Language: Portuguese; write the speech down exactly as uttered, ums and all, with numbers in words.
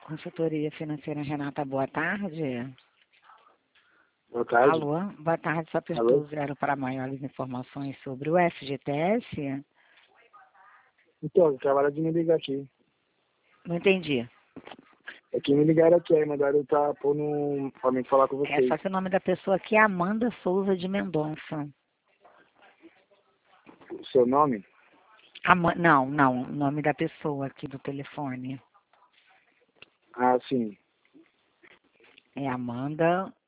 Consultoria Financeira Renata, boa tarde. Boa tarde. Alô, boa tarde, só apertou Alô? o zero para maiores informações sobre o F G T S? Então, acabaram de me ligar aqui. Não entendi. É que me ligaram aqui, aí mandaram tá pondo pra mim falar com É, vocês. só que o nome da pessoa aqui é Amanda Souza de Mendonça. O seu nome? Ama- não, não, o nome da pessoa aqui do telefone Ah, sim. é Amanda